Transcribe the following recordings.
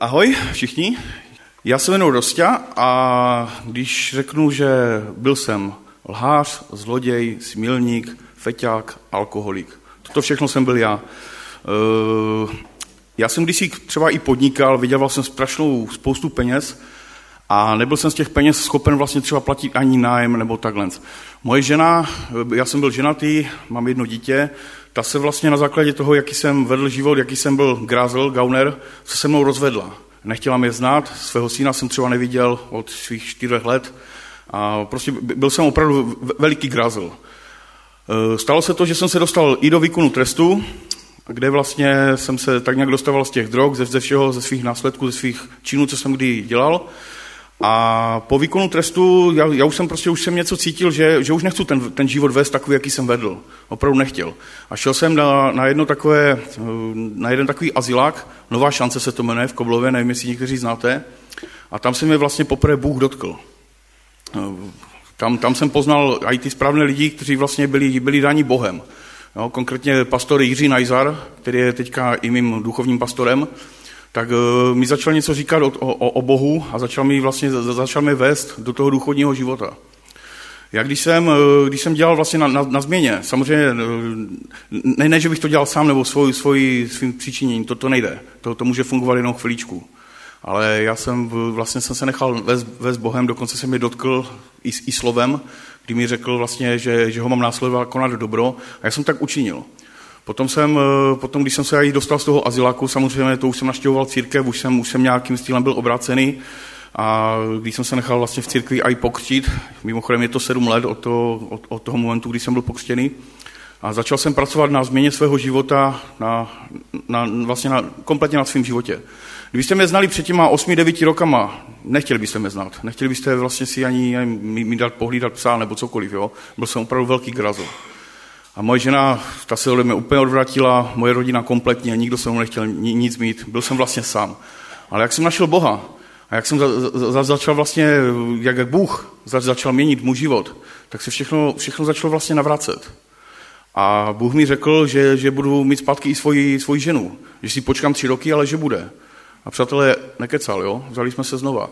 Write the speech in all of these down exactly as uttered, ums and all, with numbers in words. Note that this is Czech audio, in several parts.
Ahoj všichni, já se jmenuji Rosťa a když řeknu, že byl jsem lhář, zloděj, smilník, feťák, alkoholik. Toto všechno jsem byl já. Já jsem kdysi třeba i podnikal, vydělal jsem strašnou spoustu peněz a nebyl jsem z těch peněz schopen vlastně třeba platit ani nájem nebo takhle. Moje žena, já jsem byl ženatý, mám jedno dítě, ta se vlastně na základě toho, jaký jsem vedl život, jaký jsem byl grázel, gauner, se se mnou rozvedla. Nechtěla mě znát, svého syna jsem třeba neviděl od svých čtyřech let a prostě byl jsem opravdu veliký grázel. Stalo se to, že jsem se dostal i do výkonu trestu, kde vlastně jsem se tak nějak dostával z těch drog, ze, ze všeho, ze svých následků, ze svých činů, co jsem kdy dělal. A po výkonu trestu, já, já už jsem prostě už jsem něco cítil, že, že už nechci ten, ten život vést takový, jaký jsem vedl. Opravdu nechtěl. A šel jsem na, na, jedno takové, na jeden takový azylák, Nová šance se to jmenuje v Koblově, nevím, jestli někteří znáte. A tam se mě vlastně poprvé Bůh dotkl. Tam, tam jsem poznal i ty správné lidi, kteří vlastně byli, byli dáni Bohem. Jo, konkrétně pastor Jiří Najzar, který je teďka i mým duchovním pastorem, tak uh, mi začal něco říkat o, o, o Bohu a začal mi vlastně začal mi vést do toho duchovního života. Já když jsem, uh, když jsem dělal vlastně na, na, na změně, samozřejmě ne, ne, že bych to dělal sám nebo svoj, svoj, svým přičiněním, to, to nejde, to, to může fungovat jenom chviličku. Ale já jsem vlastně jsem se nechal vést, vést Bohem, dokonce se mi dotkl i, i slovem, kdy mi řekl vlastně, že, že ho mám následovat konat dobro a já jsem tak učinil. Potom, jsem, potom, když jsem se i dostal z toho azyláku, samozřejmě to už jsem navštěvoval církev, už jsem, už jsem nějakým stylem byl obrácený a když jsem se nechal vlastně v církvi i pokřtít, mimochodem je to sedm let od toho, od, od toho momentu, kdy jsem byl pokřtěný, a začal jsem pracovat na změně svého života, na, na, vlastně na, kompletně na svém životě. Kdybyste mě znali před těma osmi devíti rokama, nechtěli byste mě znát, nechtěli byste vlastně si ani, ani mi, mi dát pohlídat psa nebo cokoliv, jo? Byl jsem opravdu velký grázel. A moje žena, ta se ode mě úplně odvratila, moje rodina kompletně, nikdo se mnou nechtěl nic mít, byl jsem vlastně sám. Ale jak jsem našel Boha a jak jsem za, za, začal vlastně, jak, jak Bůh za, začal měnit můj život, tak se všechno, všechno začalo vlastně navracet. A Bůh mi řekl, že, že budu mít zpátky i svoji, svoji ženu, že si počkám tři roky, ale že bude. A přátelé, nekecal, jo? Vzali jsme se znova.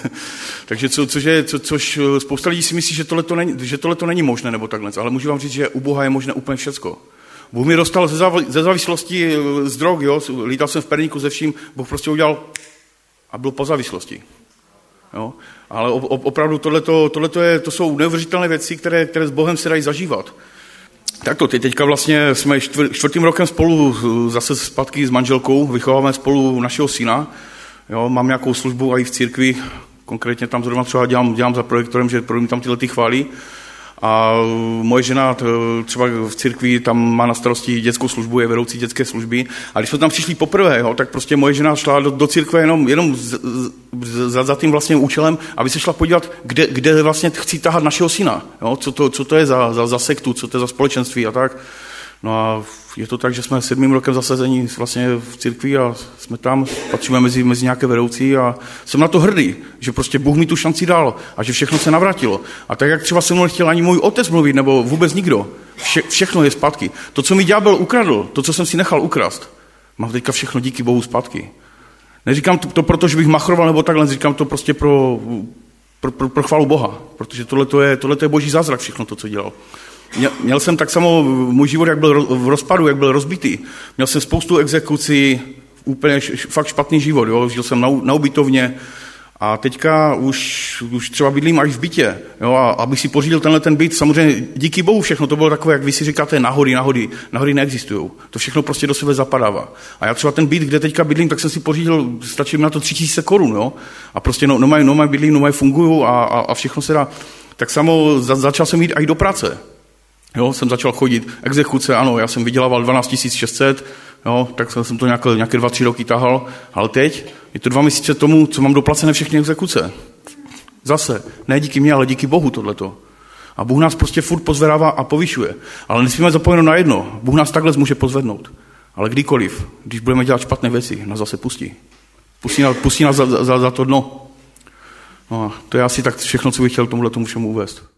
Takže co, což, je, co, což spousta lidí si myslí, že tohleto není, že tohleto není možné, nebo takhle. Ale můžu vám říct, že u Boha je možné úplně všecko. Bůh mi dostal ze, záv- ze závislosti z drog, jo? Lítal jsem v perníku ze vším, Bůh prostě udělal a byl po závislosti. Jo? Ale opravdu tohleto, tohleto je, to jsou neuvěřitelné věci, které, které s Bohem se dají zažívat. Tak to, teďka vlastně jsme čtvr, čtvrtým rokem spolu zase zpátky s manželkou, vychováváme spolu našeho syna. Jo, mám nějakou službu a i v církvi, konkrétně tam zrovna třeba dělám, dělám za projektorem, že pro mě tam tyhle ty chválí. A moje žena třeba v církvi tam má na starosti dětskou službu, je vedoucí dětské služby. A když jsme tam přišli poprvé, jo, tak prostě moje žena šla do, do církve jenom, jenom z, z, za, za tím vlastně účelem, aby se šla podívat, kde, kde vlastně chci tahat našeho syna. Jo, co, to, co to je za, za, za sektu, co to je za společenství a tak. No a je to tak, že jsme sedmým rokem zasazení vlastně v církvi a jsme tam, patříme mezi, mezi nějaké vedoucí a jsem na to hrdý, že prostě Bůh mi tu šanci dal a že všechno se navrátilo. A tak, jak třeba se mnou nechtěl ani můj otec mluvit, nebo vůbec nikdo, vše, všechno je zpátky. To, co mi ďábel ukradl, to, co jsem si nechal ukrást, mám teďka všechno díky Bohu zpátky. Neříkám to, to proto, že bych machroval nebo takhle, říkám to prostě pro, pro, pro, pro chválu Boha, protože tohleto je, tohleto je boží zázrak, všechno to, co dělal. Měl jsem tak samo můj život, jak byl v rozpadu, jak byl rozbitý. Měl jsem spoustu exekucí, úplně fakt špatný život. Jo? Žil jsem na, na ubytovně a teďka už, už třeba bydlím až v bytě. Jo? A abych si pořídil tenhle ten byt, samozřejmě díky Bohu všechno, to bylo takové, jak vy si říkáte, nahody, nahody. Nahody neexistují. To všechno prostě do sebe zapadává. A já třeba ten byt, kde teďka bydlím, tak jsem si pořídil, stačí mi na to tři tisíce korun. Jo? A prostě no, no mají no maj bydlím, no mají fungují a, a, a všechno se dá. Tak samo za, začal jsem jít i do práce. Jo, jsem začal chodit, exekuce, ano, já jsem vydělával dvanáct tisíc šest set, jo, tak jsem to nějaké, nějaké dva, tři roky tahal, ale teď je to dva měsíce tomu, co mám doplacené všechny exekuce. Zase, ne díky mě, ale díky Bohu tohleto. A Bůh nás prostě furt pozvedává a povyšuje. Ale nesmíme zapomenout na jedno, Bůh nás takhle může pozvednout. Ale kdykoliv, když budeme dělat špatné věci, nás zase pustí. Pustí nás, pustí nás za, za, za to dno. No, to je asi tak všechno, co bych chtěl tomuhle tomu všemu uvést.